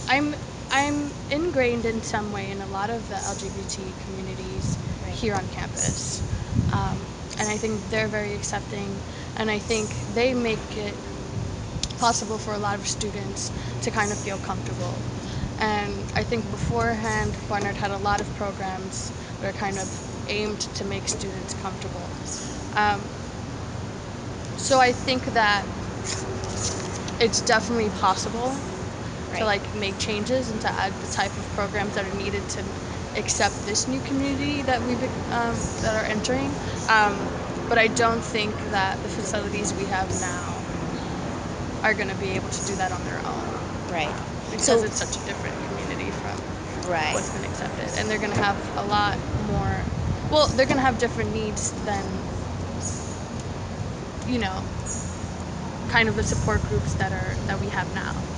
I'm I'm ingrained in some way in a lot of the LGBT communities Right. here on campus, um, and I think they're very accepting, and I think they make it possible for a lot of students to kind of feel comfortable. And I think beforehand, Barnard had a lot of programs that are kind of aimed to make students comfortable. Um, so I think that it's definitely possible to Right. like make changes and to add the type of programs that are needed to accept this new community that that are entering. Um, but I don't think that the facilities we have now are going to be able to do that on their own, Right. because So, it's such a different community from right. what's been accepted, and they're going to have a lot more. Well, they're going to have different needs than, you know, kind of the support groups that we have now.